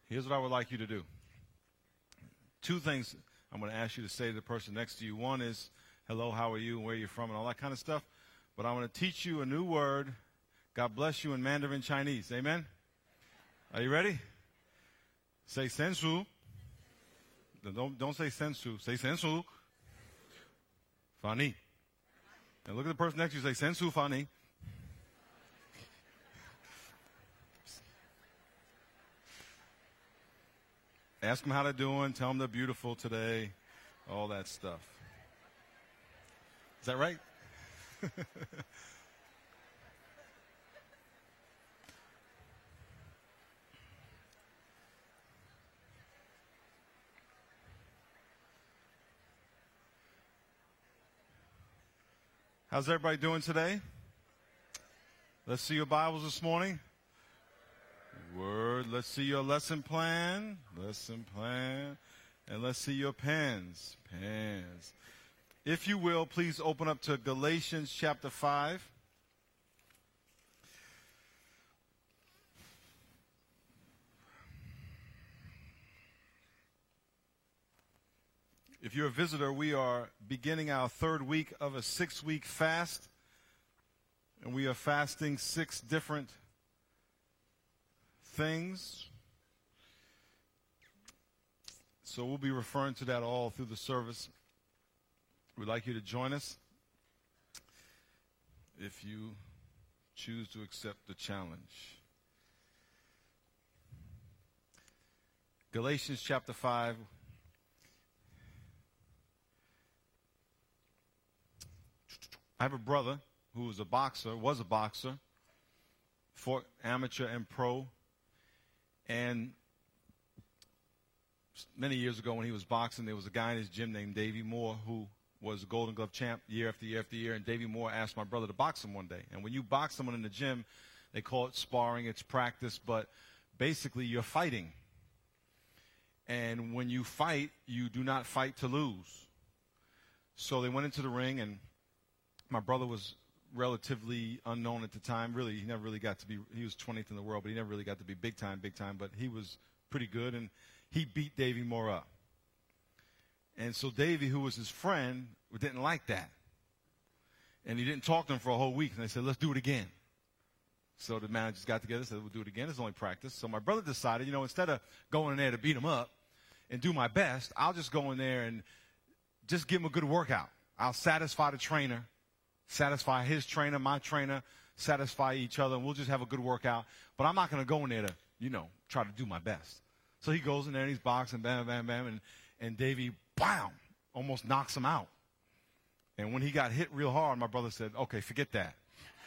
Here's what I would like you to do. Two things I'm going to ask you to say to the person next to you. One is, hello, how are you, and where you're from, and all that kind of stuff. But I want to teach you a new word, God bless you, in Mandarin Chinese. Amen? Are you ready? Say sensu. Don't say sensu. Say sensu. Funny. And look at the person next to you. Say sensu funny. Ask them how they're doing. Tell them they're beautiful today. All that stuff. Is that right? How's everybody doing today? Let's see your Bibles this morning. Word. Let's see your lesson plan. Lesson plan. And let's see your pens. Pens. If you will, please open up to Galatians chapter 5. If you're a visitor, we are beginning our third week of a 6-week fast. And we are fasting 6 different things. So we'll be referring to that all through the service. We'd like you to join us if you choose to accept the challenge. Galatians chapter 5. I have a brother who was a boxer, fought amateur and pro. And many years ago when he was boxing, there was a guy in his gym named Davey Moore who was a Golden Glove champ year after year after year. And Davey Moore asked my brother to box him one day. And when you box someone in the gym, they call it sparring, it's practice, but basically you're fighting. And when you fight, you do not fight to lose. So they went into the ring, and my brother was relatively unknown at the time. Really, he never really got to be, he was 20th in the world, but he never really got to be big time, but he was pretty good, and he beat Davey Moore up. And so Davey, who was his friend, didn't like that. And he didn't talk to him for a whole week, and they said, let's do it again. So the managers got together and said, we'll do it again. It's only practice. So my brother decided, instead of going in there to beat him up and do my best, I'll just go in there and just give him a good workout. I'll satisfy the trainer, satisfy his trainer, my trainer, satisfy each other, and we'll just have a good workout. But I'm not going to go in there to, try to do my best. So he goes in there and he's boxing, bam, bam, bam, and Davey, bam, almost knocks him out. And when he got hit real hard, my brother said, okay, forget that.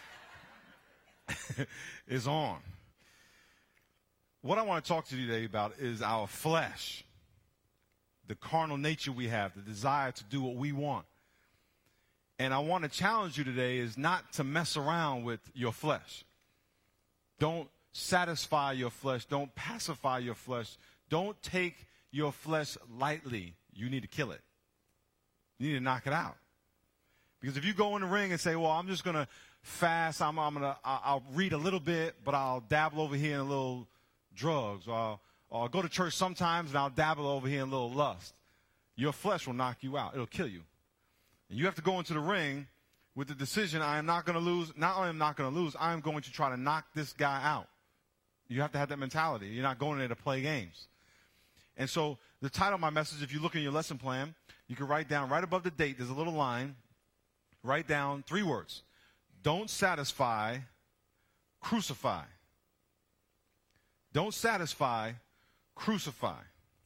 It's on. What I want to talk to you today about is our flesh, the carnal nature we have, the desire to do what we want. And I want to challenge you today is not to mess around with your flesh. Don't satisfy your flesh. Don't pacify your flesh. Don't take your flesh lightly. You need to kill it. You need to knock it out. Because if you go in the ring and say, well, I'm just going to fast, I'll read a little bit, but I'll dabble over here in a little drugs, or I'll go to church sometimes and I'll dabble over here in a little lust. Your flesh will knock you out. It'll kill you. And you have to go into the ring with the decision, I am not going to lose. Not only am I not going to lose, I am going to try to knock this guy out. You have to have that mentality. You're not going there to play games. And so the title of my message, if you look in your lesson plan, you can write down right above the date, there's a little line. Write down 3 words. Don't satisfy, crucify. Don't satisfy, crucify.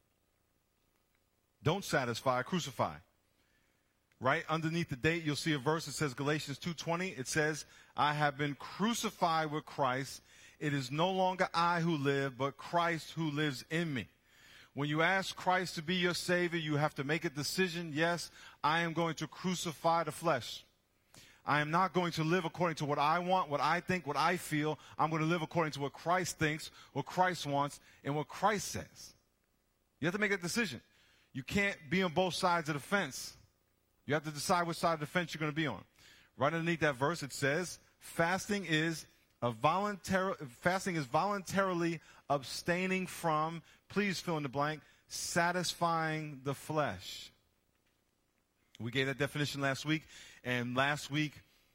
Don't satisfy, crucify. Right underneath the date, you'll see a verse that says Galatians 2:20. It says, I have been crucified with Christ. It is no longer I who live, but Christ who lives in me. When you ask Christ to be your Savior, you have to make a decision. Yes, I am going to crucify the flesh. I am not going to live according to what I want, what I think, what I feel. I'm going to live according to what Christ thinks, what Christ wants, and what Christ says. You have to make that decision. You can't be on both sides of the fence. You have to decide which side of the fence you're going to be on. Right underneath that verse, it says, fasting is voluntarily abstaining from, please fill in the blank, satisfying the flesh. We gave that definition last week, and last week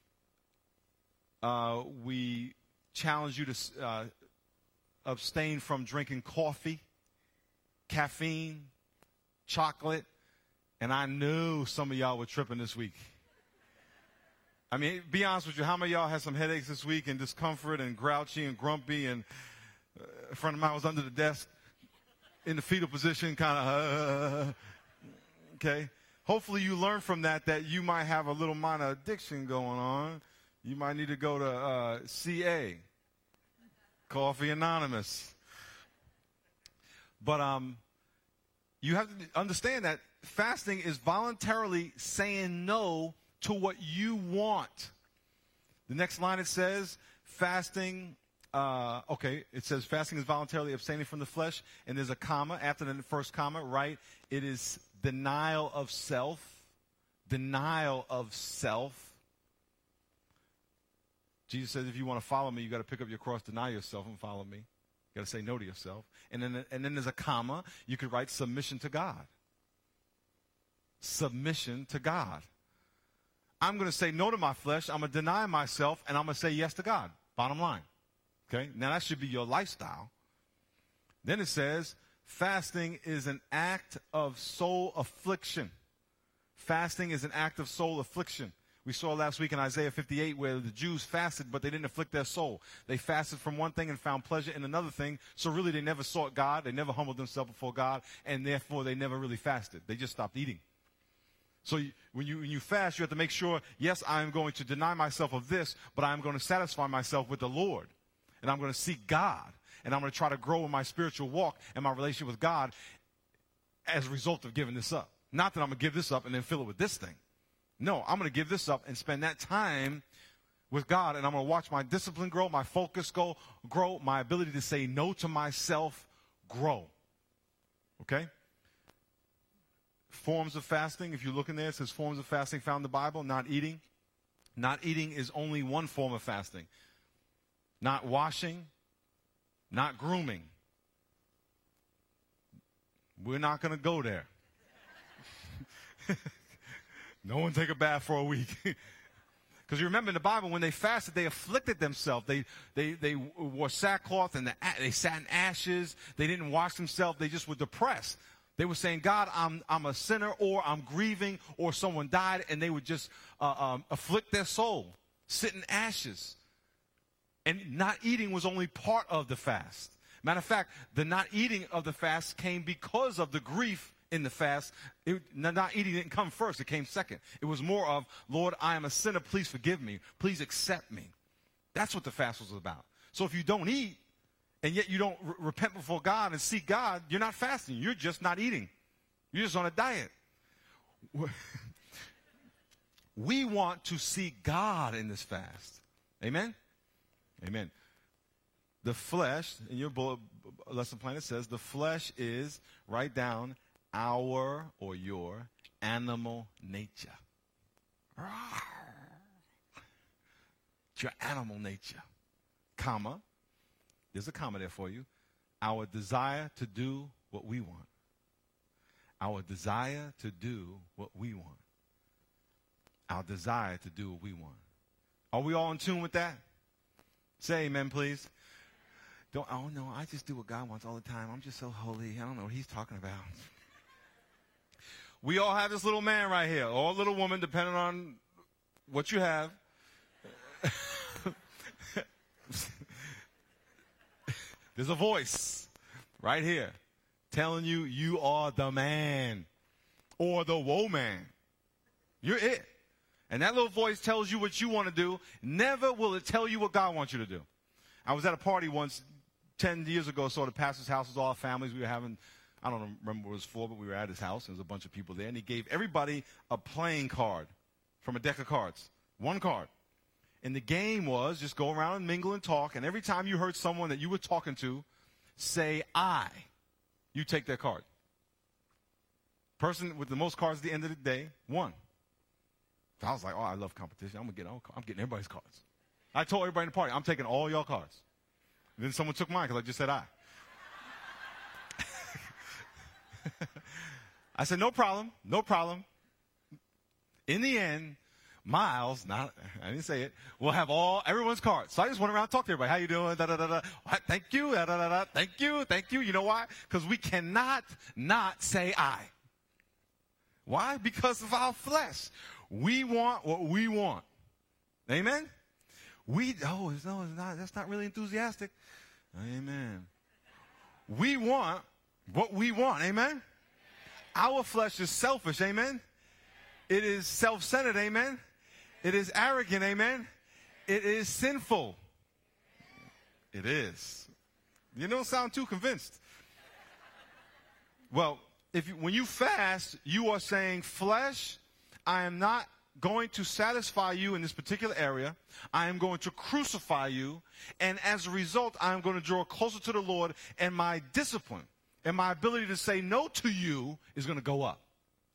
we challenged you to abstain from drinking coffee, caffeine, chocolate, and I knew some of y'all were tripping this week. I mean, be honest with you, how many of y'all had some headaches this week and discomfort and grouchy and grumpy, and a friend of mine was under the desk in the fetal position, kind of, okay? Hopefully you learn from that you might have a little minor addiction going on. You might need to go to CA, Coffee Anonymous. But you have to understand that fasting is voluntarily saying no to what you want. The next line it says, fasting, it says fasting is voluntarily abstaining from the flesh, and there's a comma after the first comma, right? It is denial of self. Denial of self. Jesus says, if you want to follow me, you got to pick up your cross, deny yourself, and follow me. You got to say no to yourself. And then there's a comma. You could write submission to God. Submission to God. I'm going to say no to my flesh. I'm going to deny myself, and I'm going to say yes to God. Bottom line. Okay? Now, that should be your lifestyle. Then it says, fasting is an act of soul affliction. Fasting is an act of soul affliction. We saw last week in Isaiah 58 where the Jews fasted, but they didn't afflict their soul. They fasted from one thing and found pleasure in another thing. So really they never sought God. They never humbled themselves before God. And therefore they never really fasted. They just stopped eating. So when you fast, you have to make sure, yes, I am going to deny myself of this, but I'm going to satisfy myself with the Lord. And I'm going to seek God. And I'm going to try to grow in my spiritual walk and my relationship with God as a result of giving this up. Not that I'm going to give this up and then fill it with this thing. No, I'm going to give this up and spend that time with God, and I'm going to watch my discipline grow, my focus grow, my ability to say no to myself grow. Okay? Forms of fasting, if you look in there, it says forms of fasting found in the Bible, not eating. Not eating is only one form of fasting. Not washing, not grooming. We're not going to go there. No one take a bath for a week. Because you remember in the Bible, when they fasted, they afflicted themselves. They wore sackcloth and they sat in ashes. They didn't wash themselves. They just were depressed. They were saying, God, I'm a sinner, or I'm grieving, or someone died, and they would just afflict their soul, sit in ashes. And not eating was only part of the fast. Matter of fact, the not eating of the fast came because of the grief in the fast. Not eating didn't come first. It came second. It was more of, Lord, I am a sinner. Please forgive me. Please accept me. That's what the fast was about. So if you don't eat, and yet you don't repent before God and seek God, you're not fasting. You're just not eating. You're just on a diet. We want to seek God in this fast. Amen? Amen. The flesh, in your lesson plan, it says, the flesh is, write down, our or your animal nature. It's your animal nature. Comma. There's a comma there for you. Our desire to do what we want. Our desire to do what we want. Our desire to do what we want. Are we all in tune with that? Say amen, please. Oh no, I just do what God wants all the time. I'm just so holy. I don't know what he's talking about. We all have this little man right here, or little woman, depending on what you have. There's a voice right here telling you, you are the man or the woman. You're it. And that little voice tells you what you want to do. Never will it tell you what God wants you to do. I was at a party once 10 years ago, so the pastor's house was all our families. We were having, I don't remember what it was for, but we were at his house. There was a bunch of people there, and he gave everybody a playing card from a deck of cards. One card. And the game was just go around and mingle and talk, and every time you heard someone that you were talking to say, I, you take their card. Person with the most cards at the end of the day won. So I was like, oh, I love competition. I'm getting everybody's cards. I told everybody in the party, I'm taking all y'all cards. And then someone took mine because I just said I. I said, no problem, no problem. In the end, Miles, I didn't say it, will have everyone's cards. So I just went around and talked to everybody. How you doing? Da, da, da, da. Thank you. Da, da, da, da. Thank you. Thank you. You know why? Because we cannot not say I. Why? Because of our flesh. We want what we want. Amen? No, it's not. That's not really enthusiastic. Amen. We want what we want. Amen? Our flesh is selfish. Amen? It is self-centered. Amen? It is arrogant. Amen? It is sinful. It is. You don't sound too convinced. Well, when you fast, you are saying, flesh, I am not going to satisfy you in this particular area. I am going to crucify you. And as a result, I am going to draw closer to the Lord. And my discipline and my ability to say no to you is going to go up.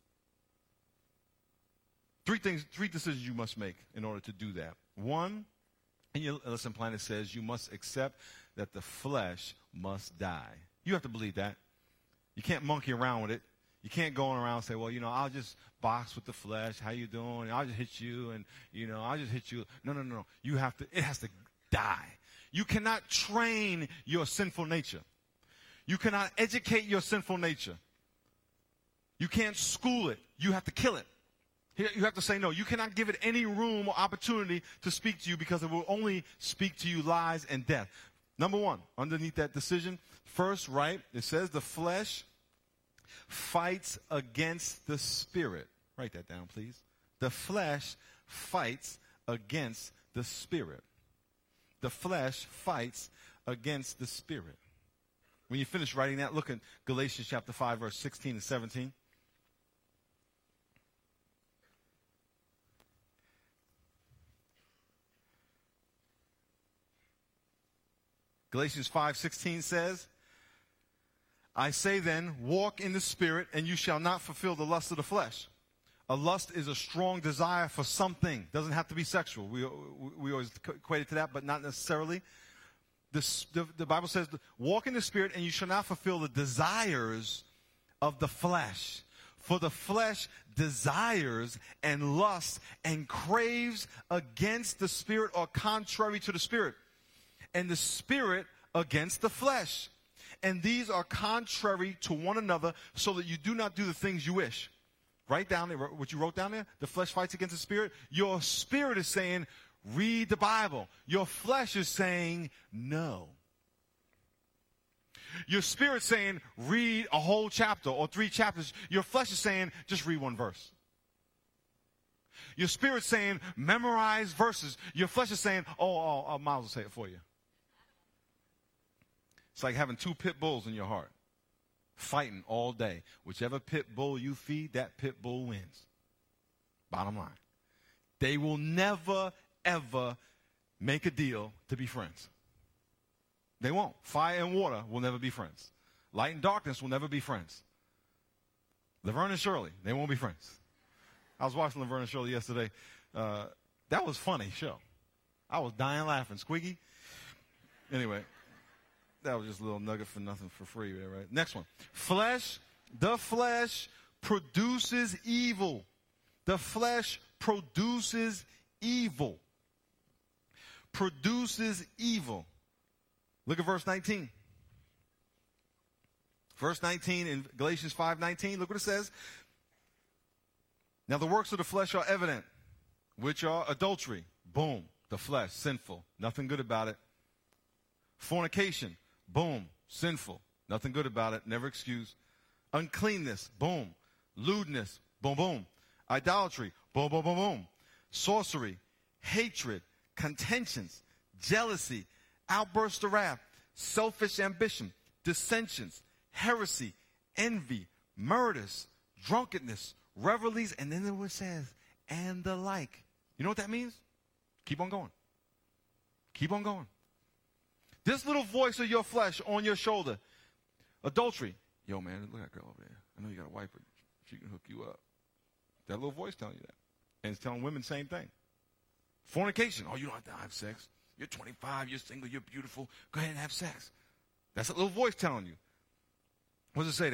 Three decisions you must make in order to do that. One, in your lesson plan, it says you must accept that the flesh must die. You have to believe that. You can't monkey around with it. You can't go around and say, well, I'll just box with the flesh. How you doing? I'll just hit you, and, I'll just hit you. No. It has to die. You cannot train your sinful nature. You cannot educate your sinful nature. You can't school it. You have to kill it. You have to say no. You cannot give it any room or opportunity to speak to you, because it will only speak to you lies and death. Number one, underneath that decision, first, right, it says the flesh fights against the spirit. Write that down, please. The flesh fights against the spirit. The flesh fights against the spirit. When you finish writing that, look at Galatians chapter 5, verse 16 and 17. Galatians 5:16 says, I say then, walk in the Spirit, and you shall not fulfill the lust of the flesh. A lust is a strong desire for something. Doesn't have to be sexual. We always equate it to that, but not necessarily. The Bible says, walk in the Spirit, and you shall not fulfill the desires of the flesh. For the flesh desires and lusts and craves against the Spirit, or contrary to the Spirit. And the Spirit against the flesh. And these are contrary to one another, so that you do not do the things you wish. Write down there what you wrote down there. The flesh fights against the spirit. Your spirit is saying, read the Bible. Your flesh is saying, no. Your spirit's saying, read a whole chapter or 3 chapters. Your flesh is saying, just read 1 verse. Your spirit's saying, memorize verses. Your flesh is saying, Miles will say it for you. It's like having 2 pit bulls in your heart, fighting all day. Whichever pit bull you feed, that pit bull wins. Bottom line. They will never, ever make a deal to be friends. They won't. Fire and water will never be friends. Light and darkness will never be friends. Laverne and Shirley, they won't be friends. I was watching Laverne and Shirley yesterday. That was a funny show. I was dying laughing. Squeaky. Anyway. That was just a little nugget for nothing for free there, right? Next one. The flesh produces evil. The flesh produces evil. Produces evil. Look at verse 19. Verse 19 in Galatians 5:19. Look what it says. Now the works of the flesh are evident, which are adultery. Boom. The flesh, sinful. Nothing good about it. Fornication. Boom, sinful. Nothing good about it. Never excused. Uncleanness. Boom. Lewdness. Boom, boom. Idolatry. Boom, boom, boom, boom. Sorcery. Hatred. Contentions. Jealousy. Outbursts of wrath. Selfish ambition. Dissensions. Heresy. Envy. Murders. Drunkenness. Revelries. And then it says, and the like. You know what that means? Keep on going. Keep on going. This little voice of your flesh on your shoulder. Adultery. Yo, man, look at that girl over there. I know you got a wife, but she can hook you up. That little voice telling you that. And it's telling women the same thing. Fornication. Oh, you don't have to have sex. You're 25, you're single, you're beautiful. Go ahead and have sex. That's a little voice telling you. What does it say there?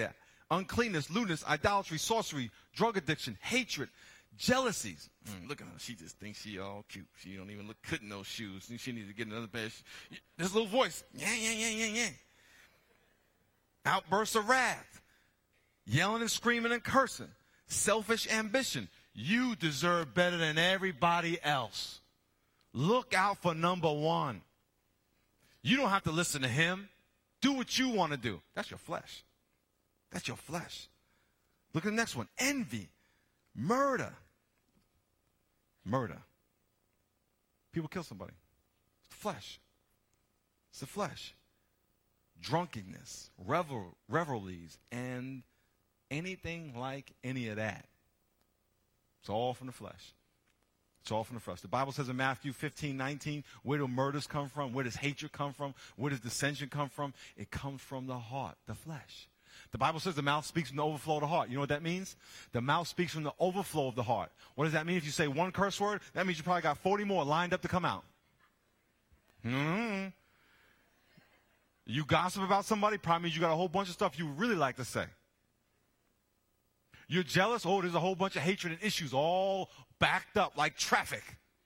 uncleanness, lewdness, idolatry, sorcery, drug addiction, hatred, jealousies. Look at her. She just thinks she all cute. She don't even look good in those shoes. She needs to get another pair. This little voice. Yeah, yeah, yeah, yeah, yeah. Outbursts of wrath. Yelling and screaming and cursing. Selfish ambition. You deserve better than everybody else. Look out for number one. You don't have to listen to him. Do what you want to do. That's your flesh. That's your flesh. Look at the next one. Envy. Murder. Murder. People kill somebody. It's the flesh. It's the flesh. Drunkenness, revelries, and anything like any of that. It's all from the flesh. It's all from the flesh. The Bible says in Matthew 15:19, where do murders come from? Where does hatred come from? Where does dissension come from? It comes from the heart, the flesh. The Bible says the mouth speaks from the overflow of the heart. You know what that means? The mouth speaks from the overflow of the heart. What does that mean? If you say one curse word, that means you probably got 40 more lined up to come out. Mm-hmm. You gossip about somebody, probably means you got a whole bunch of stuff you really like to say. You're jealous? Oh, there's a whole bunch of hatred and issues all backed up like traffic.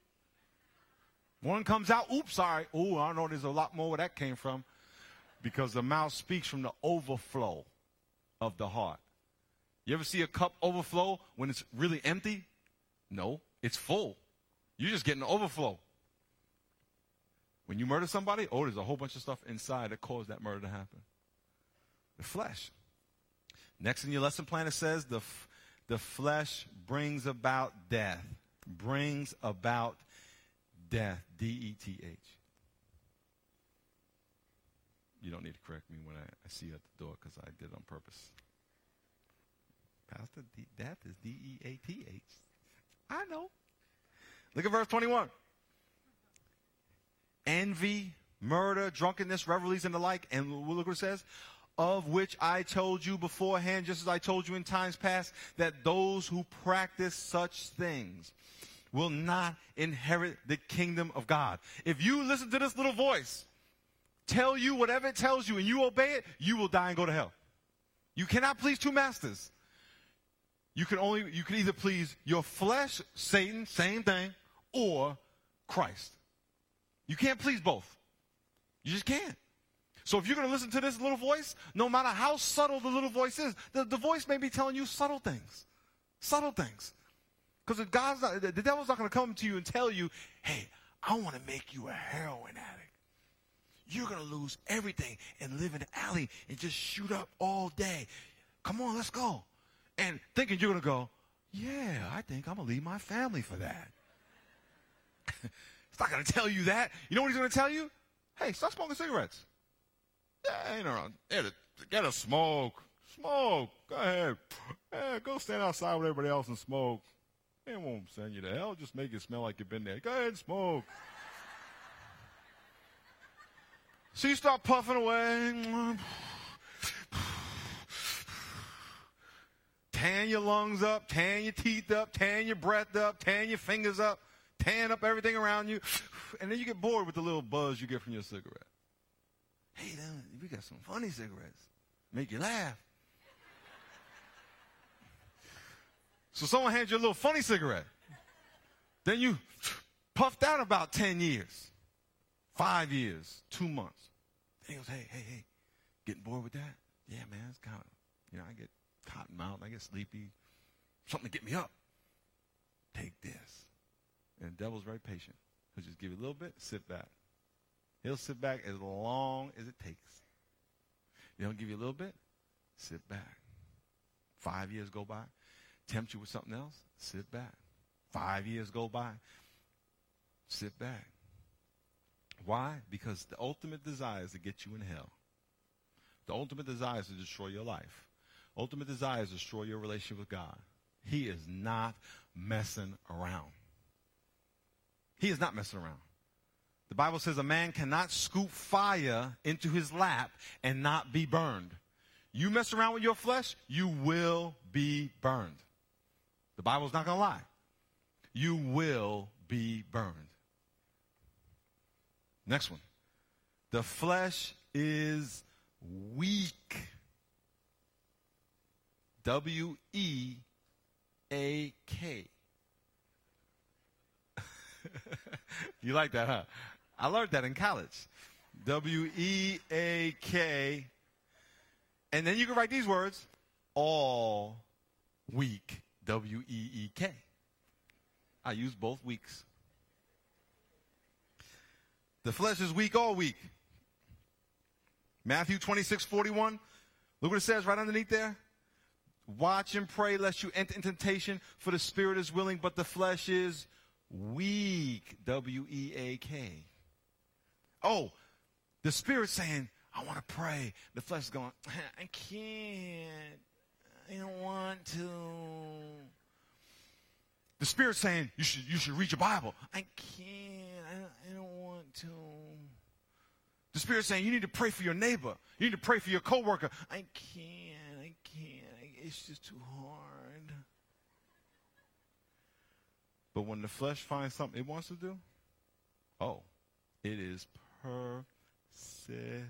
One comes out, oops, sorry. Oh, I know there's a lot more where that came from. Because the mouth speaks from the overflow of the heart. You ever see a cup overflow when it's really empty? No, it's full. You're just getting the overflow. When you murder somebody, oh, there's a whole bunch of stuff inside that caused that murder to happen. The flesh. Next in your lesson plan, it says the flesh brings about death. Brings about death. D-E-T-H. You don't need to correct me when I see you at the door because I did it on purpose. Pastor, death is D-E-A-T-H. I know. Look at verse 21. Envy, murder, drunkenness, revelries, and the like. And look what it says. Of which I told you beforehand, just as I told you in times past, that those who practice such things will not inherit the kingdom of God. If you listen to this little voice, tell you whatever it tells you, and you obey it, you will die and go to hell. You cannot please two masters. You can either please your flesh, Satan, same thing, or Christ. You can't please both. You just can't. So if you're going to listen to this little voice, no matter how subtle the little voice is, the voice may be telling you subtle things. Subtle things. Because the devil's not going to come to you and tell you, hey, I want to make you a heroin addict. You're going to lose everything and live in the alley and just shoot up all day. Come on, let's go. And thinking you're going to go, yeah, I think I'm going to leave my family for that. It's not going to tell you that. You know what he's going to tell you? Hey, start smoking cigarettes. Yeah, ain't around. Get a smoke. Smoke. Go ahead. Yeah, go stand outside with everybody else and smoke. It won't send you to hell. Just make it smell like you've been there. Go ahead and smoke. So you start puffing away. Tan your lungs up, tan your teeth up, tan your breath up, tan your fingers up, tan up everything around you. And then you get bored with the little buzz you get from your cigarette. Hey, we got some funny cigarettes. Make you laugh. So someone hands you a little funny cigarette. Then you puffed out about 10 years, 5 years, 2 months. Then he goes, hey, getting bored with that? Yeah, man, it's kind of, I get cotton mouth, I get sleepy. Something to get me up. Take this. And the devil's very patient. He'll just give you a little bit, sit back. He'll sit back as long as it takes. He'll give you a little bit, sit back. 5 years go by, tempt you with something else, sit back. 5 years go by, sit back. Why? Because the ultimate desire is to get you in hell. The ultimate desire is to destroy your life. Ultimate desire is to destroy your relationship with God. He is not messing around. He is not messing around. The Bible says a man cannot scoop fire into his lap and not be burned. You mess around with your flesh, you will be burned. The Bible's not going to lie. You will be burned. Next one. The flesh is weak. W-E-A-K. You like that, huh? I learned that in college. W-E-A-K. And then you can write these words, all week. W-E-E-K. I use both weeks. The flesh is weak all week. Matthew 26:41. Look what it says right underneath there. Watch and pray lest you enter into temptation, for the spirit is willing, but the flesh is weak. W-E-A-K. Oh, the spirit's saying, I want to pray. The flesh is going, I can't. I don't want to. The spirit's saying, you should read your Bible. I can't. I don't want to. The spirit's saying, you need to pray for your neighbor. You need to pray for your coworker. I can't. It's just too hard. But when the flesh finds something it wants to do, oh, it is persistent.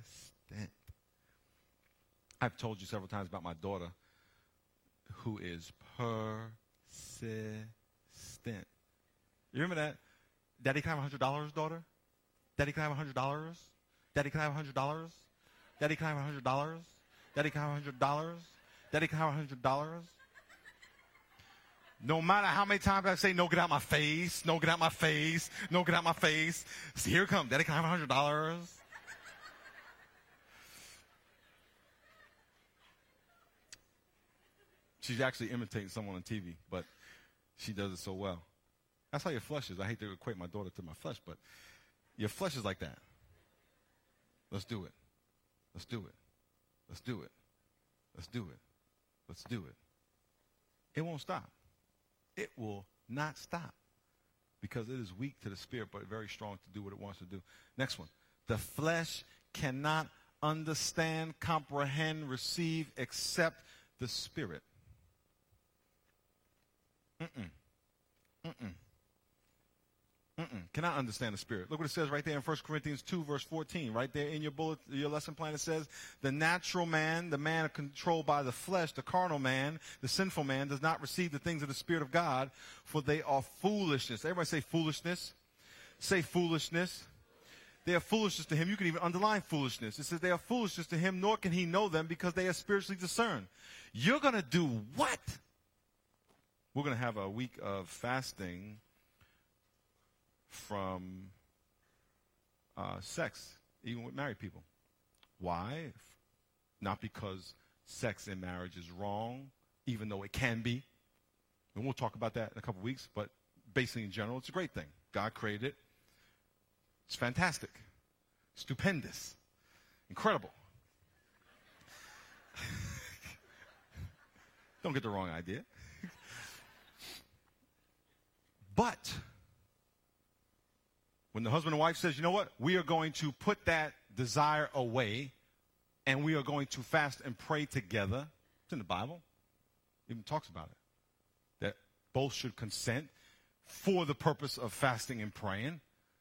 I've told you several times about my daughter who is persistent. You remember that? Daddy, can I have $100, daughter? Daddy, can I have $100? Daddy, can I have $100? Daddy, can I have $100? Daddy, can I have $100? Daddy, can I have $100? No matter how many times I say, no, get out my face, no, get out my face, no, get out my face. See, here it comes. Daddy, can I have $100? She's actually imitating someone on TV, but she does it so well. That's how your flesh is. I hate to equate my daughter to my flesh, but your flesh is like that. Let's do it. Let's do it. Let's do it. Let's do it. Let's do it. It won't stop. It will not stop because it is weak to the spirit, but very strong to do what it wants to do. Next one. The flesh cannot understand, comprehend, receive, accept the spirit. Cannot understand the spirit. Look what it says right there in 1 Corinthians 2, verse 14. Right there in your bullet, your lesson plan, it says, the natural man, the man controlled by the flesh, the carnal man, the sinful man, does not receive the things of the Spirit of God, for they are foolishness. Everybody say foolishness. Say foolishness. They are foolishness to him. You can even underline foolishness. It says they are foolishness to him, nor can he know them because they are spiritually discerned. You're going to do what? We're going to have a week of fasting from sex, even with married people. Why? Not because sex in marriage is wrong, even though it can be. And we'll talk about that in a couple of weeks, but basically in general, it's a great thing. God created it. It's fantastic. Stupendous. Incredible. Don't get the wrong idea. But when the husband and wife says, you know what, we are going to put that desire away and we are going to fast and pray together. It's in the Bible. It even talks about it. That both should consent for the purpose of fasting and praying.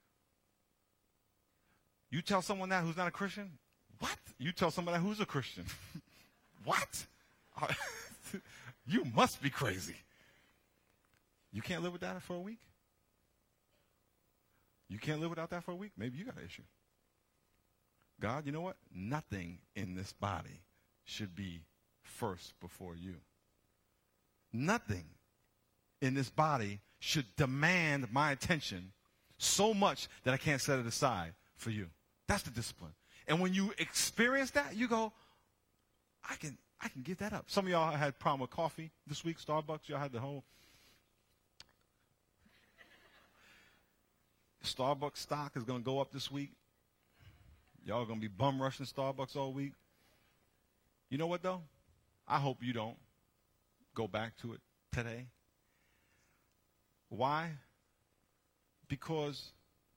You tell someone that who's not a Christian? What? You tell someone that who's a Christian? What? You must be crazy. You can't live with that for a week? You can't live without that for a week? Maybe you got an issue. God, you know what? Nothing in this body should be first before you. Nothing in this body should demand my attention so much that I can't set it aside for you. That's the discipline. And when you experience that, you go, I can give that up. Some of y'all had a problem with coffee this week, Starbucks. Y'all had the whole Starbucks stock is going to go up this week. Y'all are going to be bum rushing Starbucks all week. You know what, though? I hope you don't go back to it today. Why? Because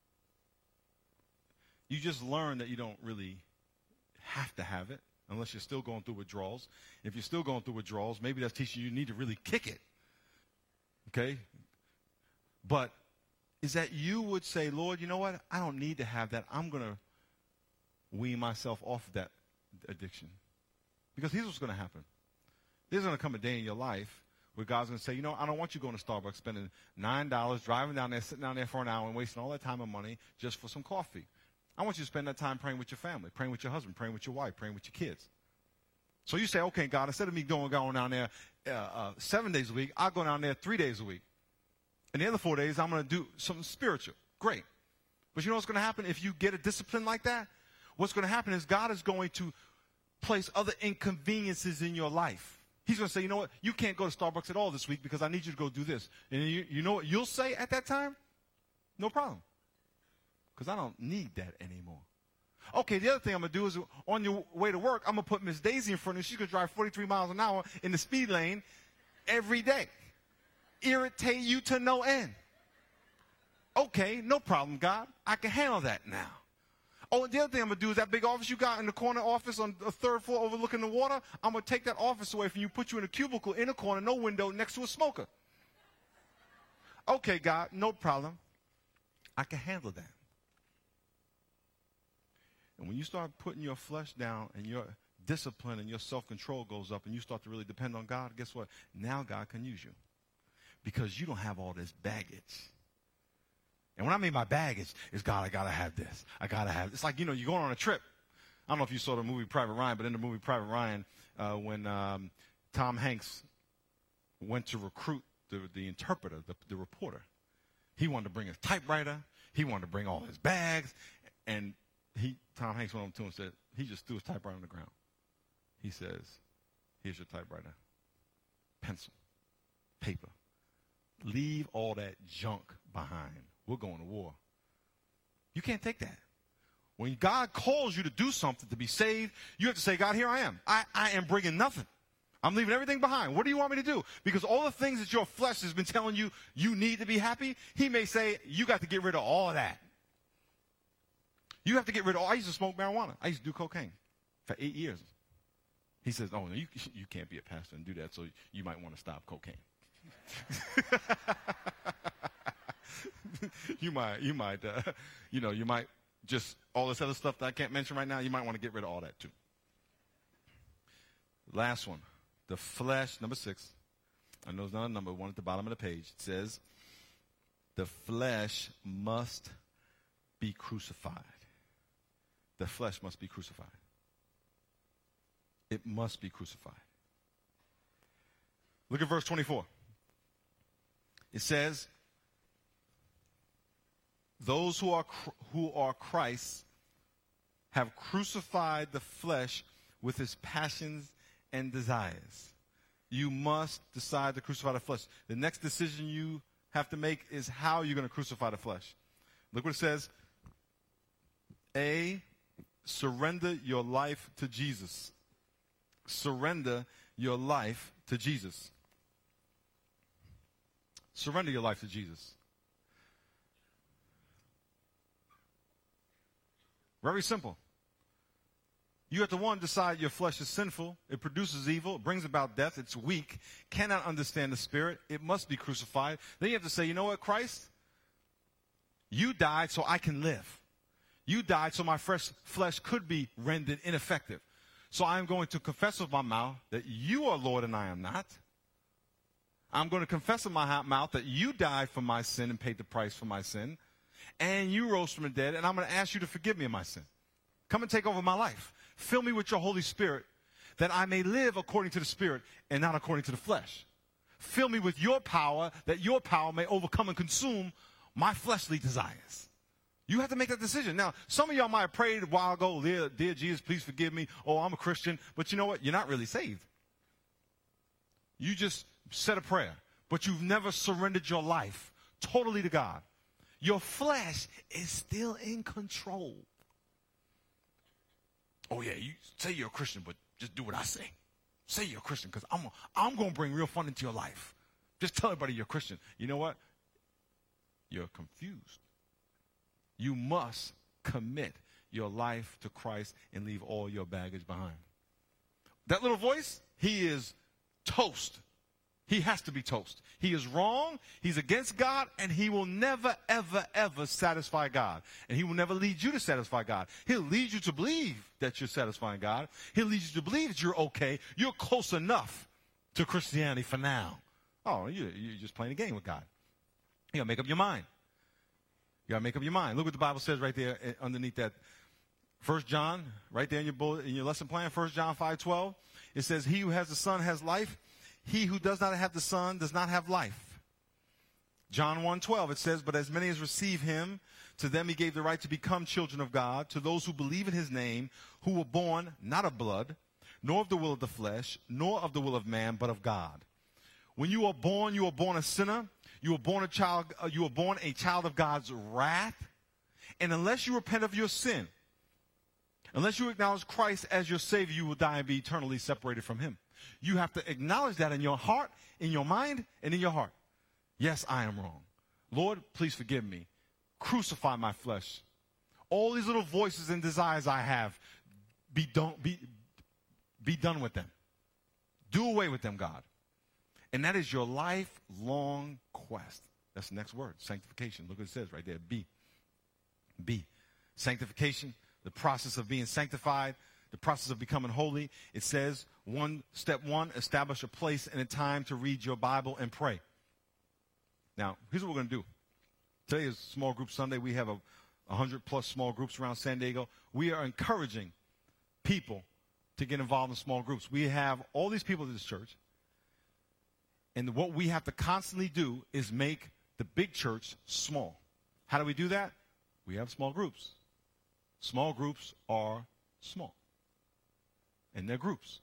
you just learned that you don't really have to have it unless you're still going through withdrawals. If you're still going through withdrawals, maybe that's teaching you need to really kick it. Okay? But is that you would say, Lord, you know what? I don't need to have that. I'm going to wean myself off that addiction. Because here's what's going to happen. There's going to come a day in your life where God's going to say, you know, I don't want you going to Starbucks, spending $9, driving down there, sitting down there for an hour and wasting all that time and money just for some coffee. I want you to spend that time praying with your family, praying with your husband, praying with your wife, praying with your kids. So you say, okay, God, instead of me going down there 7 days a week, I'll go down there 3 days a week. And the other 4 days, I'm going to do something spiritual. Great. But you know what's going to happen if you get a discipline like that? What's going to happen is God is going to place other inconveniences in your life. He's going to say, you know what, you can't go to Starbucks at all this week because I need you to go do this. And you know what you'll say at that time? No problem. Because I don't need that anymore. Okay, the other thing I'm going to do is on your way to work, I'm going to put Miss Daisy in front of you. She's going to drive 43 miles an hour in the speed lane every day. Irritate you to no end. Okay, no problem, God. I can handle that now. Oh, and the other thing I'm going to do is that big office you got in the corner office on the third floor overlooking the water, I'm going to take that office away from you, put you in a cubicle in a corner, no window, next to a smoker. Okay, God, no problem. I can handle that. And when you start putting your flesh down and your discipline and your self-control goes up and you start to really depend on God, guess what? Now God can use you because you don't have all this baggage. And what I mean by baggage is, God, I got to have this. I got to have this. It's like, you know, you're going on a trip. I don't know if you saw the movie Private Ryan, but in the movie Private Ryan, when Tom Hanks went to recruit the interpreter, the reporter, he wanted to bring his typewriter. He wanted to bring all his bags. And Tom Hanks went up to him and said, he just threw his typewriter on the ground. He says, here's your typewriter, pencil, paper. Leave all that junk behind. We're going to war. You can't take that. When God calls you to do something, to be saved, you have to say, God, here I am. I am bringing nothing. I'm leaving everything behind. What do you want me to do? Because all the things that your flesh has been telling you you need to be happy, he may say, you got to get rid of all of that. You have to get rid of all. I used to smoke marijuana. I used to do cocaine for 8 years. He says, oh, no, you can't be a pastor and do that, so you might want to stop cocaine. You might just, all this other stuff that I can't mention right now, you might want to get rid of all that too. Last one, the flesh, number 6. I know it's not a number, one at the bottom of the page. It says, the flesh must be crucified. The flesh must be crucified. It must be crucified. Look at verse 24. It says, those who are Christ have crucified the flesh with its passions and desires. You must decide to crucify the flesh. The next decision you have to make is how you're going to crucify the flesh. Look what it says. A, surrender your life to Jesus. Surrender your life to Jesus. Surrender your life to Jesus. Very simple. You have to, one, decide your flesh is sinful. It produces evil. It brings about death. It's weak. Cannot understand the Spirit. It must be crucified. Then you have to say, you know what, Christ? You died so I can live. You died so my flesh could be rendered ineffective. So I am going to confess with my mouth that you are Lord and I am not. I'm going to confess with my mouth that you died for my sin and paid the price for my sin. And you rose from the dead, and I'm going to ask you to forgive me of my sin. Come and take over my life. Fill me with your Holy Spirit, that I may live according to the Spirit and not according to the flesh. Fill me with your power, that your power may overcome and consume my fleshly desires. You have to make that decision. Now, some of y'all might have prayed a while ago, dear Jesus, please forgive me. Oh, I'm a Christian. But you know what? You're not really saved. You just said a prayer, but you've never surrendered your life totally to God. Your flesh is still in control. Oh, yeah, you say you're a Christian, but just do what I say. Say you're a Christian, because I'm going to bring real fun into your life. Just tell everybody you're a Christian. You know what? You're confused. You must commit your life to Christ and leave all your baggage behind. That little voice, he is toast. He has to be toast. He is wrong. He's against God, and he will never, ever, ever satisfy God. And he will never lead you to satisfy God. He'll lead you to believe that you're satisfying God. He'll lead you to believe that you're okay. You're close enough to Christianity for now. Oh, you're just playing a game with God. You got to make up your mind. You got to make up your mind. Look what the Bible says right there underneath that. 1 John, right there in your bullet, in your lesson plan, 1 John 5:12. It says, he who has the Son has life. He who does not have the Son does not have life. John 1:12, it says, but as many as receive him, to them he gave the right to become children of God, to those who believe in his name, who were born not of blood, nor of the will of the flesh, nor of the will of man, but of God. When you are born a sinner. You are born a child of God's wrath. And unless you repent of your sin, unless you acknowledge Christ as your Savior, you will die and be eternally separated from him. You have to acknowledge that in your heart, in your mind, and in your heart. Yes, I am wrong. Lord, please forgive me. Crucify my flesh. All these little voices and desires I have, be done with them. Do away with them, God. And that is your lifelong quest. That's the next word, sanctification. Look what it says right there, B. B. Sanctification, the process of being sanctified, the process of becoming holy. It says, step one, establish a place and a time to read your Bible and pray. Now, here's what we're going to do. Today is Small Group Sunday. We have 100+ small groups around San Diego. We are encouraging people to get involved in small groups. We have all these people in this church. And what we have to constantly do is make the big church small. How do we do that? We have small groups. Small groups are small. And they're groups.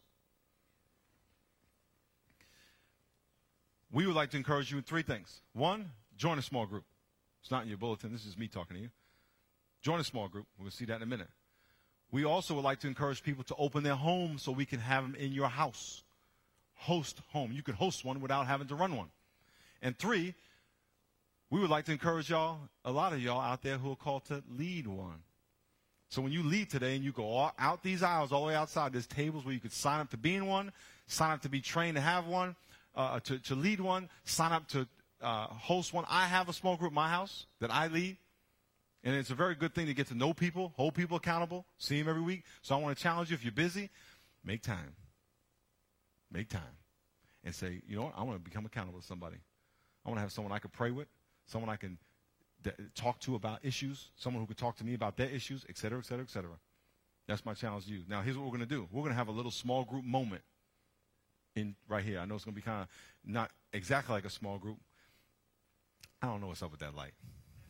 We would like to encourage you in 3 things. 1, join a small group. It's not in your bulletin. This is me talking to you. Join a small group. We're going to see that in a minute. We also would like to encourage people to open their homes so we can have them in your house. Host home. You can host one without having to run one. And 3, we would like to encourage y'all, a lot of y'all out there who are called to lead one. So when you leave today and you go out these aisles, all the way outside, there's tables where you could sign up to be in one, sign up to be trained to have one, to lead one, sign up to host one. I have a small group in my house that I lead. And it's a very good thing to get to know people, hold people accountable, see them every week. So I want to challenge you, if you're busy, make time. Make time and say, you know what, I want to become accountable to somebody. I want to have someone I can pray with, someone I can talk to about issues, someone who can talk to me about their issues, et cetera, et cetera, et cetera. That's my challenge to you. Now, here's what we're going to do. We're going to have a little small group moment right here. I know it's going to be kind of not exactly like a small group. I don't know what's up with that light.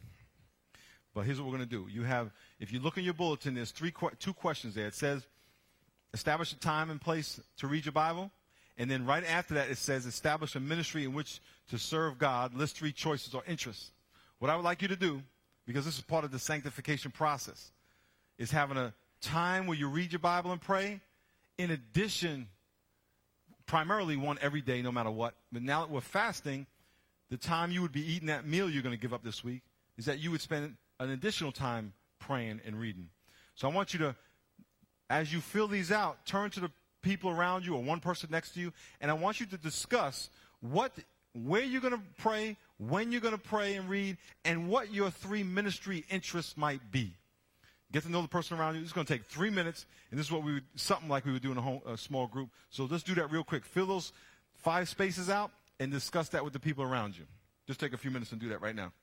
But here's what we're going to do. If you look in your bulletin, there's 2 questions there. It says, establish a time and place to read your Bible. And then right after that, it says, establish a ministry in which to serve God. List 3 choices or interests. What I would like you to do, because this is part of the sanctification process, is having a time where you read your Bible and pray. In addition, primarily one every day, no matter what. But now that we're fasting, the time you would be eating that meal you're going to give up this week is that you would spend an additional time praying and reading. So I want you to, as you fill these out, turn to the people around you or one person next to you, and I want you to discuss where you're going to pray, when you're going to pray and read, and what your 3 ministry interests might be. Get to know the person around you. It's going to take 3 minutes, and this is what something like we would do in a small group. So let's do that real quick. Fill those 5 spaces out and discuss that with the people around you. Just take a few minutes and do that right now.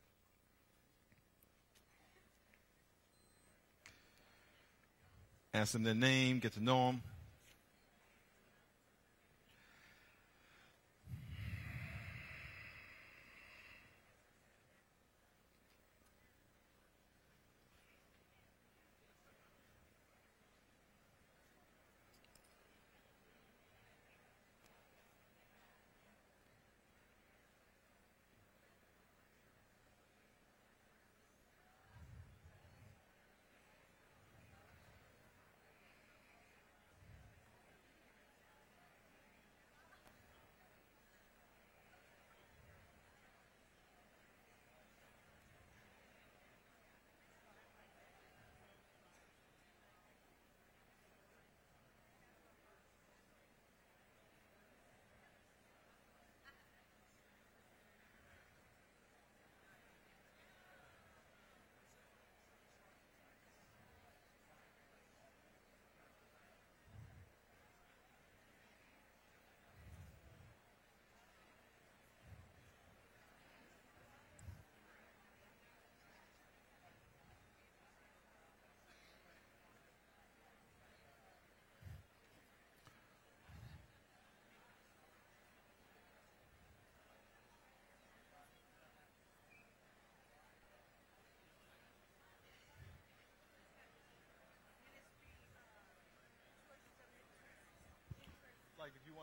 Ask them their name, get to know them.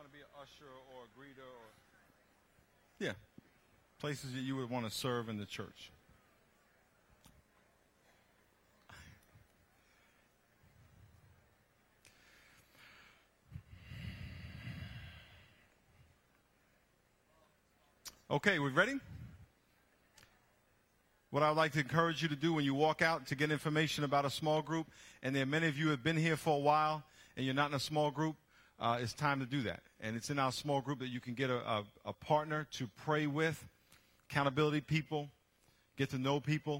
want to be an usher or a greeter or yeah, places that you would want to serve in the church. Okay, we ready? What I'd like to encourage you to do when you walk out to get information about a small group, and there are many of you who have been here for a while and you're not in a small group, it's time to do that. And it's in our small group that you can get a partner to pray with, accountability people, get to know people,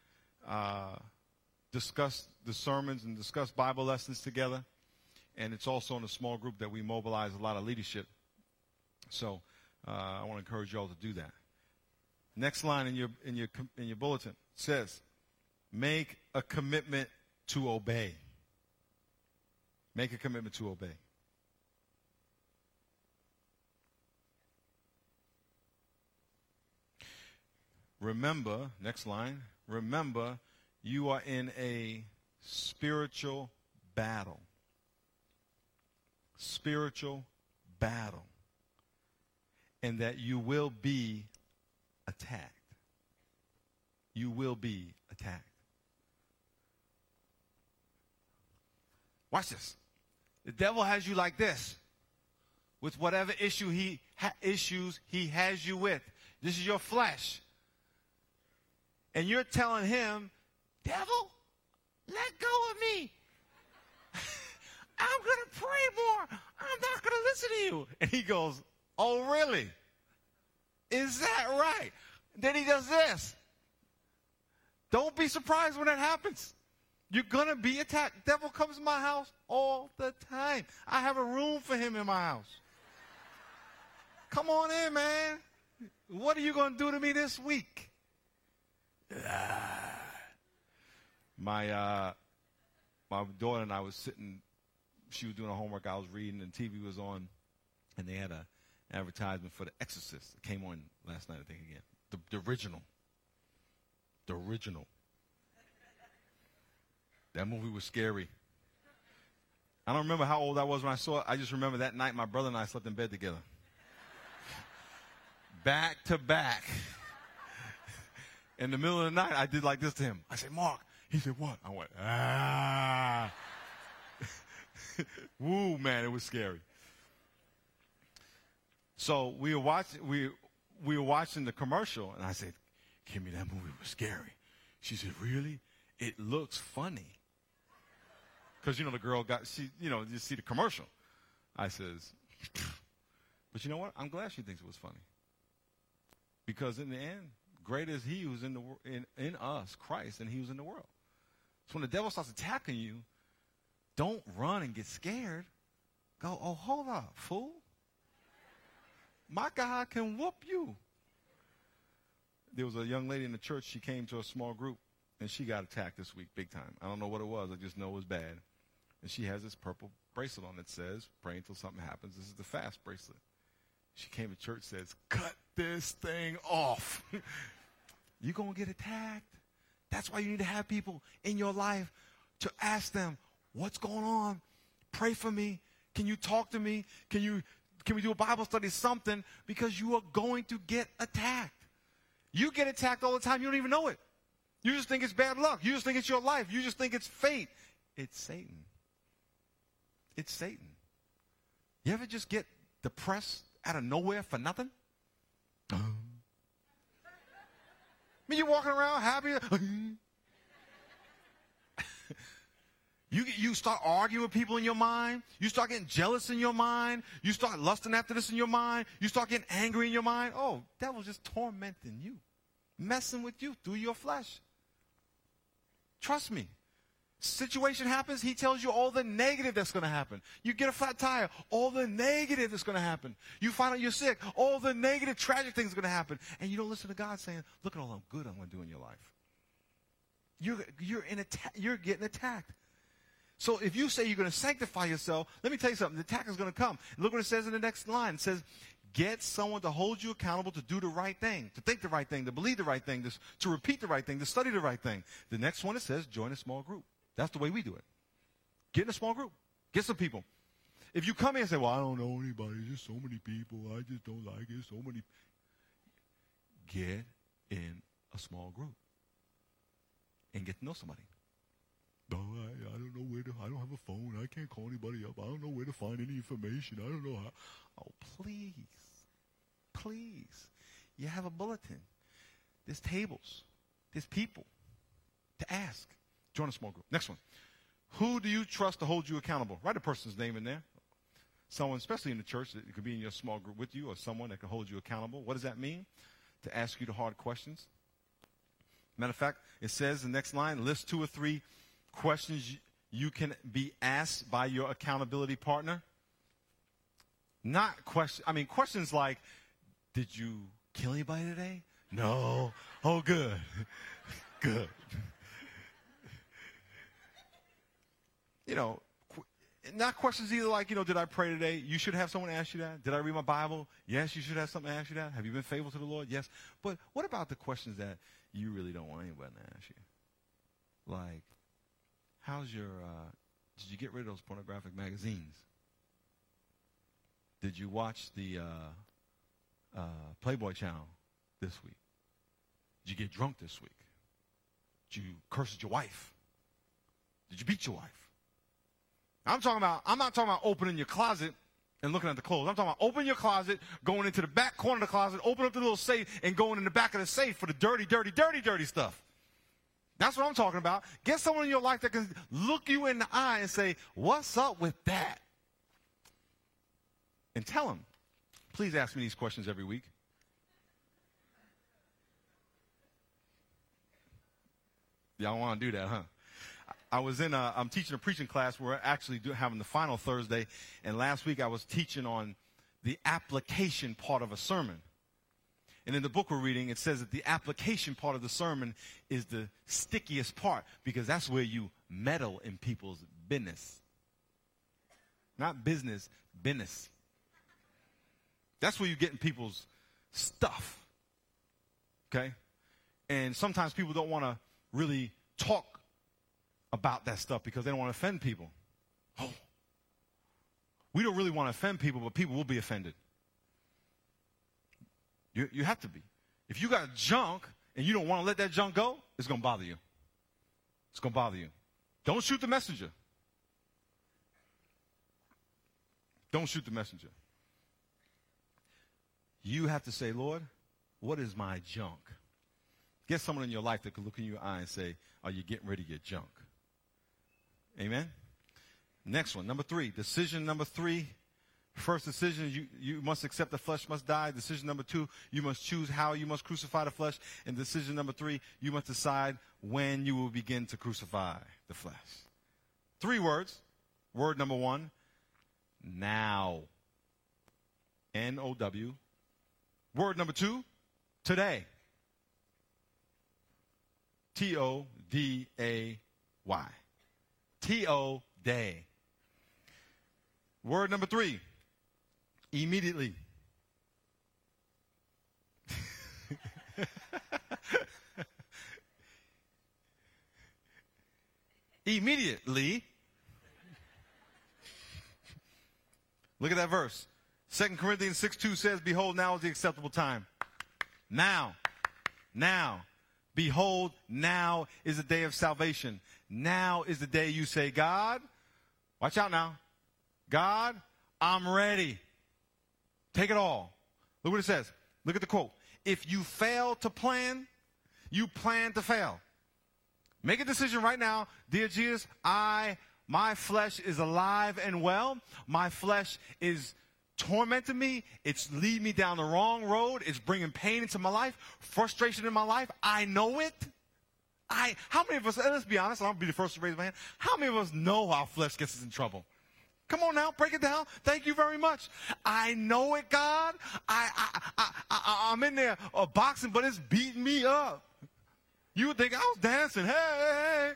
discuss the sermons and discuss Bible lessons together. And it's also in a small group that we mobilize a lot of leadership. So I want to encourage you all to do that. Next line in your bulletin says, make a commitment to obey. Make a commitment to obey. Remember, next line, remember you are in a spiritual battle. Spiritual battle. And that you will be attacked. You will be attacked. Watch this. The devil has you like this, with whatever issues he has you with. This is your flesh. And you're telling him, devil, let go of me. I'm going to pray more. I'm not going to listen to you. And he goes, oh, really? Is that right? Then he does this. Don't be surprised when that happens. You're going to be attacked. The devil comes to my house all the time. I have a room for him in my house. Come on in, man. What are you going to do to me this week? My daughter and I was sitting, she was doing her homework, I was reading, and TV was on, and they had an advertisement for The Exorcist. It came on last night, I think, again. The original. The original. That movie was scary. I don't remember how old I was when I saw it. I just remember that night my brother and I slept in bed together. Back to back. In the middle of the night, I did like this to him. I said, Mark. He said, what? I went, ah. Woo, man, it was scary. So we were watching the commercial, and I said, Kimmy, that movie was scary. She said, really? It looks funny. Because, the girl you see the commercial. I says, but you know what? I'm glad she thinks it was funny. Because in the end, greater is he who's in us, Christ, than he who's in the world. So when the devil starts attacking you, don't run and get scared. Go, oh, hold up, fool. My God can whoop you. There was a young lady in the church. She came to a small group, and she got attacked this week big time. I don't know what it was. I just know it was bad. And she has this purple bracelet on that says, pray until something happens. This is the fast bracelet. She came to church, says, cut this thing off. You're going to get attacked. That's why you need to have people in your life to ask them, what's going on? Pray for me. Can you talk to me? Can we do a Bible study, something? Because you are going to get attacked. You get attacked all the time. You don't even know it. You just think it's bad luck. You just think it's your life. You just think it's fate. It's Satan. It's Satan. You ever just get depressed out of nowhere for nothing? I mean, you're walking around happy. You start arguing with people in your mind. You start getting jealous in your mind. You start lusting after this in your mind. You start getting angry in your mind. Oh, devil's just tormenting you, messing with you through your flesh. Trust me. Situation happens, he tells you all the negative that's going to happen. You get a flat tire, all the negative that's going to happen. You find out you're sick, all the negative, tragic things are going to happen. And you don't listen to God saying, look at all the good I'm going to do in your life. You're getting attacked. So if you say you're going to sanctify yourself, let me tell you something. The attack is going to come. Look what it says in the next line. It says, get someone to hold you accountable to do the right thing, to think the right thing, to believe the right thing, to repeat the right thing, to study the right thing. The next one, it says, join a small group. That's the way we do it. Get in a small group. Get some people. If you come here and say, well, I don't know anybody, there's just so many people, I just don't like it, so many. Get in a small group and get to know somebody. No, I don't know I don't have a phone. I can't call anybody up. I don't know where to find any information. I don't know how. Oh, please. Please. You have a bulletin. There's tables. There's people to ask. Join a small group. Next one. Who do you trust to hold you accountable? Write a person's name in there. Someone, especially in the church, that could be in your small group with you, or someone that can hold you accountable. What does that mean? To ask you the hard questions. Matter of fact, it says in the next line, list 2 or 3 questions you can be asked by your accountability partner. Not questions like, did you kill anybody today? No. Oh, good. Good. You know, not questions either like, did I pray today? You should have someone ask you that. Did I read my Bible? Yes, you should have someone ask you that. Have you been faithful to the Lord? Yes. But what about the questions that you really don't want anybody to ask you? Like, did you get rid of those pornographic magazines? Did you watch the Playboy channel this week? Did you get drunk this week? Did you curse at your wife? Did you beat your wife? I'm not talking about opening your closet and looking at the clothes. I'm talking about opening your closet, going into the back corner of the closet, open up the little safe, and going in the back of the safe for the dirty, dirty, dirty, dirty stuff. That's what I'm talking about. Get someone in your life that can look you in the eye and say, what's up with that? And tell them, please ask me these questions every week. Y'all want to do that, huh? I'm teaching a preaching class. We're actually having the final Thursday. And last week I was teaching on the application part of a sermon. And in the book we're reading, it says that the application part of the sermon is the stickiest part because that's where you meddle in people's business. Not business, business. That's where you get in people's stuff. Okay? And sometimes people don't want to really talk about that stuff because they don't want to offend people. Oh. We don't really want to offend people, but people will be offended. You have to be. If you got junk and you don't want to let that junk go, it's going to bother you. It's going to bother you. Don't shoot the messenger. Don't shoot the messenger. You have to say, Lord, what is my junk? Get someone in your life that can look in your eye and say, are you getting rid of your junk? Amen? Next one, number 3. Decision number 3. First decision, you must accept the flesh must die. Decision number 2, you must choose how you must crucify the flesh. And decision number 3, you must decide when you will begin to crucify the flesh. 3 words. Word number 1, now. N-O-W. Word number 2, today. T-O-D-A-Y. T-O-day. Word number 3, immediately. Immediately. Look at that verse. 2 Corinthians 6:2 says, behold, now is the acceptable time. Now. Behold, now is the day of salvation. Now is the day you say, God, watch out now. God, I'm ready. Take it all. Look what it says. Look at the quote. If you fail to plan, you plan to fail. Make a decision right now. Dear Jesus, my flesh is alive and well. My flesh is tormenting me. It's leading me down the wrong road. It's bringing pain into my life, frustration in my life. I know it. How many of us, let's be honest, I'll be the first to raise my hand. How many of us know our flesh gets us in trouble? Come on now, break it down. Thank you very much. I know it, God. I'm in there boxing, but it's beating me up. You would think I was dancing. Hey.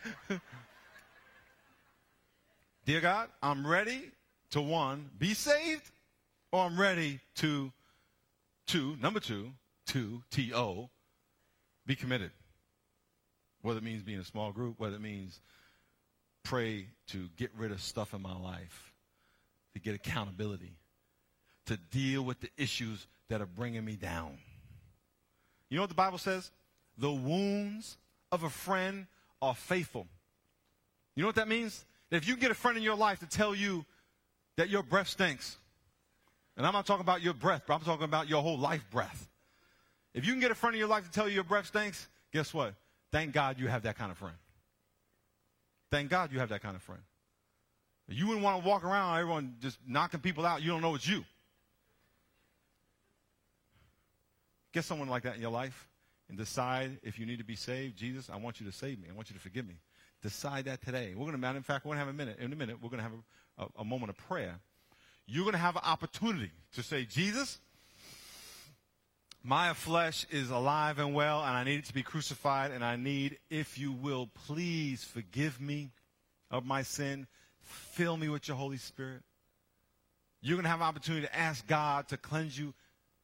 Dear God, I'm ready to, 1, be saved, or I'm ready to, number 2, T-O, be committed. Whether it means being in a small group, whether it means pray to get rid of stuff in my life. to get accountability, to deal with the issues that are bringing me down. You know what the Bible says? The wounds of a friend are faithful. You know what that means? That if you get a friend in your life to tell you that your breath stinks, and I'm not talking about your breath, but I'm talking about your whole life breath. If you can get a friend in your life to tell you your breath stinks, guess what? Thank God you have that kind of friend. Thank God you have that kind of friend. You wouldn't want to walk around, everyone just knocking people out. You don't know it's you. Get someone like that in your life and decide if you need to be saved. Jesus, I want you to save me. I want you to forgive me. Decide that today. In fact, we're going to have in a minute, we're going to have a moment of prayer. You're going to have an opportunity to say, Jesus, my flesh is alive and well, and I need it to be crucified, and I need, if you will, please forgive me of my sin. Fill me with your Holy Spirit. You're going to have an opportunity to ask God to cleanse you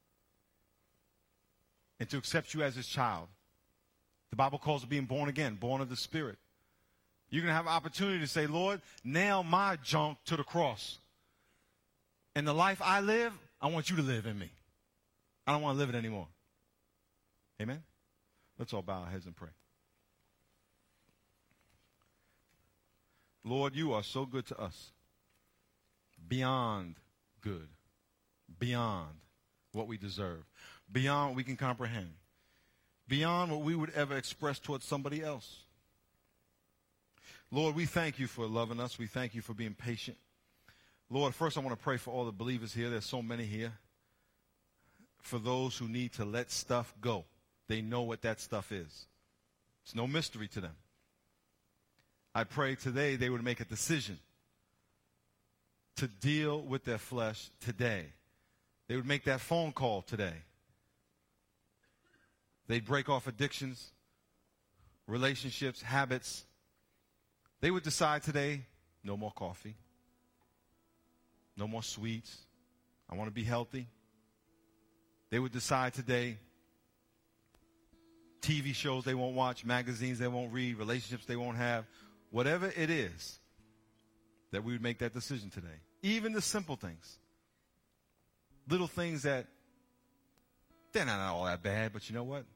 and to accept you as his child. The Bible calls it being born again, born of the Spirit. You're going to have an opportunity to say, Lord, nail my junk to the cross. And the life I live, I want you to live in me. I don't want to live it anymore. Amen? Let's all bow our heads and pray. Lord, you are so good to us. Beyond good. Beyond what we deserve. Beyond what we can comprehend. Beyond what we would ever express towards somebody else. Lord, we thank you for loving us. We thank you for being patient. Lord, first I want to pray for all the believers here. There's so many here. For those who need to let stuff go. They know what that stuff is. It's no mystery to them. I pray today they would make a decision to deal with their flesh today. They would make that phone call today. They'd break off addictions, relationships, habits. They would decide today, no more coffee, no more sweets. I want to be healthy. They would decide today, TV shows they won't watch, magazines they won't read, relationships they won't have. Whatever it is, that we would make that decision today. Even the simple things. Little things that, they're not all that bad, but you know what?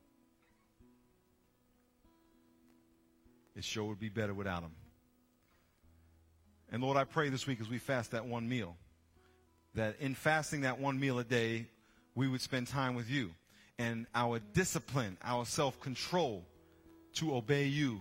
It sure would be better without them. And Lord, I pray this week as we fast that one meal, that in fasting that one meal a day, we would spend time with you. And our discipline, our self-control to obey you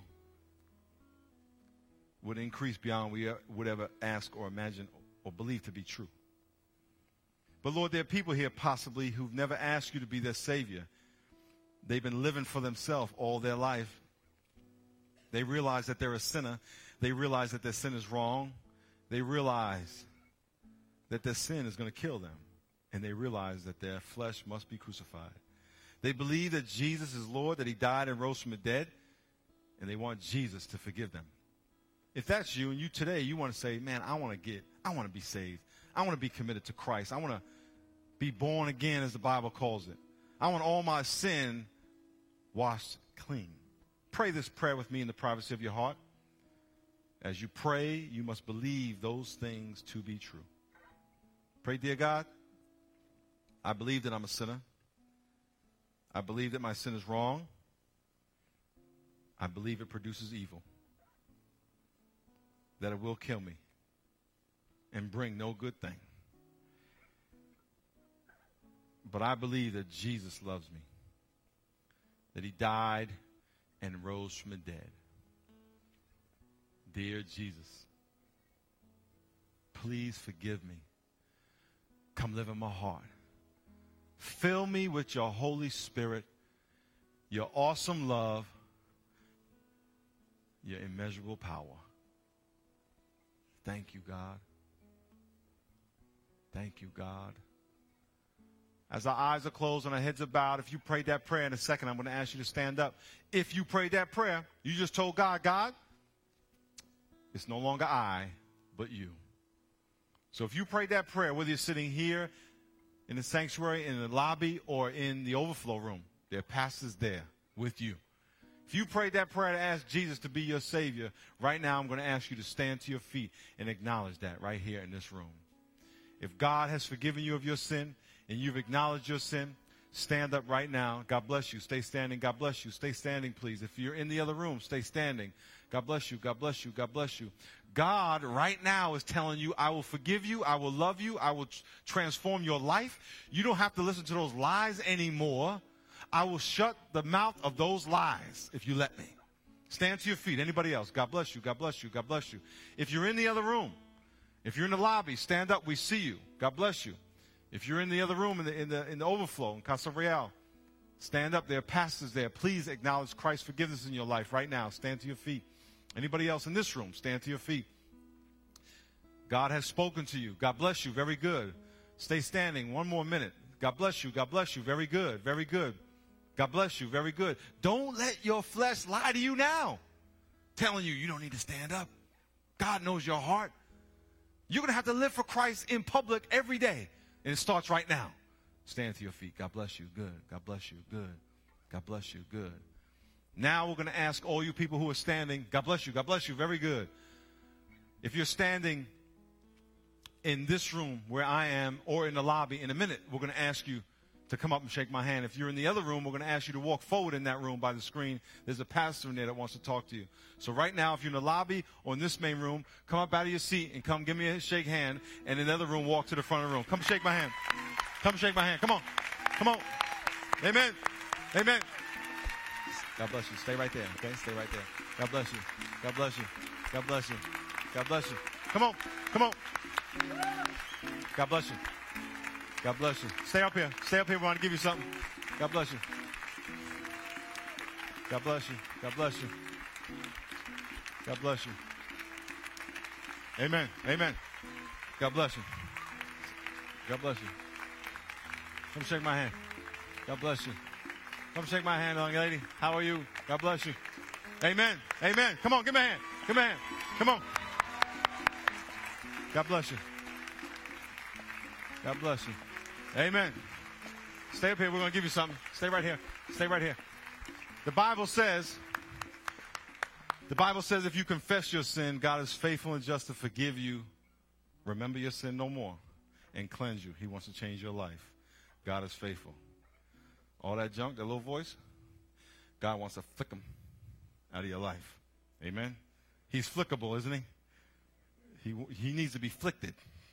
would increase beyond we would ever ask or imagine or believe to be true. But Lord, there are people here possibly who've never asked you to be their Savior. They've been living for themselves all their life. They realize that they're a sinner. They realize that their sin is wrong. They realize that their sin is going to kill them. And they realize that their flesh must be crucified. They believe that Jesus is Lord, that he died and rose from the dead, and they want Jesus to forgive them. If that's you, and you today, you want to say, man, I want to be saved. I want to be committed to Christ. I want to be born again, as the Bible calls it. I want all my sin washed clean. Pray this prayer with me in the privacy of your heart. As you pray, you must believe those things to be true. Pray, dear God, I believe that I'm a sinner. I believe that my sin is wrong. I believe it produces evil. That it will kill me and bring no good thing. But I believe that Jesus loves me. That he died and rose from the dead. Dear Jesus, please forgive me. Come live in my heart. Fill me with your Holy Spirit, your awesome love, your immeasurable power. Thank you, God. Thank you, God. As our eyes are closed and our heads are bowed, if you prayed that prayer in a second, I'm going to ask you to stand up. If you prayed that prayer, you just told God, God, it's no longer I, but you. So if you prayed that prayer, whether you're sitting here in the sanctuary, in the lobby, or in the overflow room, there are pastors there with you. If you prayed that prayer to ask Jesus to be your Savior, right now I'm going to ask you to stand to your feet and acknowledge that right here in this room. If God has forgiven you of your sin and you've acknowledged your sin, stand up right now. God bless you. Stay standing. God bless you. Stay standing, please. If you're in the other room, stay standing. God bless you. God bless you. God bless you. God right now is telling you, I will forgive you. I will love you. I will transform your life. You don't have to listen to those lies anymore. I will shut the mouth of those lies if you let me. Stand to your feet. Anybody else? God bless you. God bless you. God bless you. If you're in the other room, if you're in the lobby, stand up. We see you. God bless you. If you're in the other room in the overflow in Casa Real, stand up. There are pastors there. Please acknowledge Christ's forgiveness in your life right now. Stand to your feet. Anybody else in this room, stand to your feet. God has spoken to you. God bless you. Very good. Stay standing. One more minute. God bless you. God bless you. Very good. Very good. God bless you. Very good. Don't let your flesh lie to you now, telling you you don't need to stand up. God knows your heart. You're going to have to live for Christ in public every day. And it starts right now. Stand to your feet. God bless you. Good. God bless you. Good. God bless you. Good. Now we're going to ask all you people who are standing, God bless you. God bless you. Very good. If you're standing in this room where I am or in the lobby, in a minute, we're going to ask you to come up and shake my hand. If you're in the other room, we're going to ask you to walk forward in that room by the screen. There's a pastor in there that wants to talk to you. So right now, if you're in the lobby or in this main room, come up out of your seat and come give me a shake hand. And in the other room, walk to the front of the room. Come shake my hand. Come shake my hand. Come on. Come on. Amen. Amen. God bless you. Stay right there. Okay? Stay right there. God bless you. God bless you. God bless you. God bless you. Come on. Come on. God bless you. God bless you. Stay up here. Stay up here. We want to give you something. God bless you. God bless you. God bless you. God bless you. Amen. Amen. God bless you. God bless you. Come shake my hand. God bless you. Come shake my hand, young lady. How are you? God bless you. Amen. Amen. Come on, give me a hand. Give me a hand. Come on. God bless you. God bless you. Amen. Stay up here. We're going to give you something. Stay right here. Stay right here. The Bible says if you confess your sin, God is faithful and just to forgive you, remember your sin no more, and cleanse you. He wants to change your life. God is faithful. All that junk, that little voice, God wants to flick them out of your life. Amen? He's flickable, isn't he? He needs to be flicked.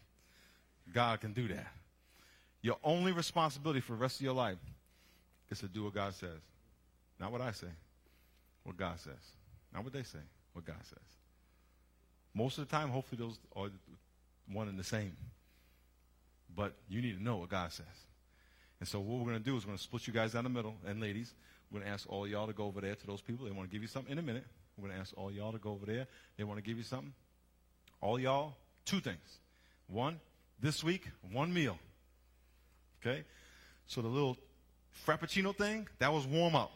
God can do that. Your only responsibility for the rest of your life is to do what God says. Not what I say. What God says. Not what they say. What God says. Most of the time, hopefully those are one and the same. But you need to know what God says. And so what we're going to do is we're going to split you guys down the middle. And ladies, we're going to ask all y'all to go over there to those people. They want to give you something in a minute. We're going to ask all y'all to go over there. They want to give you something. All y'all, two things. One, this week, one meal. Okay? So the little Frappuccino thing, that was warm up.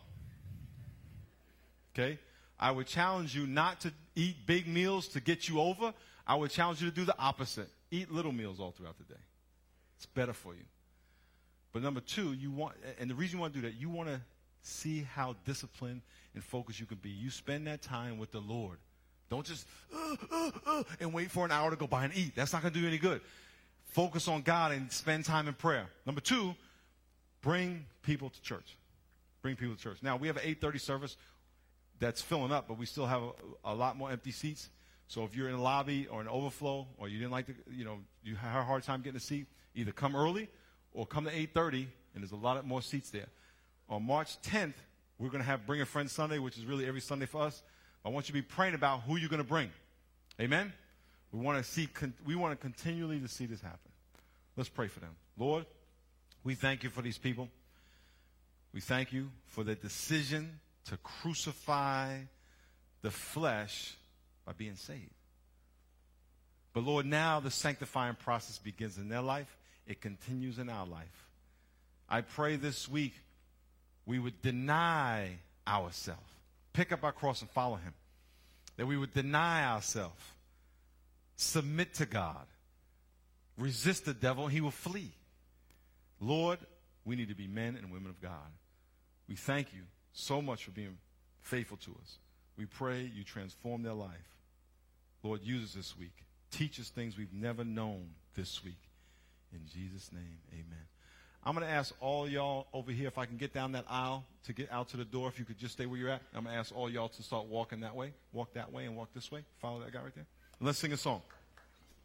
Okay? I would challenge you not to eat big meals to get you over. I would challenge you to do the opposite. Eat little meals all throughout the day. It's better for you. But number two, and the reason you want to do that, you want to see how disciplined and focused you can be. You spend that time with the Lord. Don't just and wait for an hour to go by and eat. That's not going to do you any good. Focus on God and spend time in prayer. Number two, bring people to church. Bring people to church. Now, we have an 8:30 service that's filling up, but we still have a lot more empty seats. So if you're in the lobby or an overflow, or you didn't like to, you had a hard time getting a seat, either come early or come to 8:30, and there's a lot more seats there. On March 10th, we're going to have Bring a Friend Sunday, which is really every Sunday for us. I want you to be praying about who you're going to bring. Amen? We want to continually to see this happen. Let's pray for them. Lord, we thank you for these people. We thank you for the decision to crucify the flesh by being saved. But Lord, now the sanctifying process begins in their life. It continues in our life. I pray this week we would deny ourselves, pick up our cross and follow him. That we would deny ourselves, submit to God, resist the devil, and he will flee. Lord, we need to be men and women of God. We thank you so much for being faithful to us. We pray you transform their life. Lord, use us this week. Teach us things we've never known this week. In Jesus' name, amen. I'm going to ask all y'all over here, if I can get down that aisle to get out to the door, if you could just stay where you're at. I'm going to ask all y'all to start walking that way. Walk that way and walk this way. Follow that guy right there. And let's sing a song.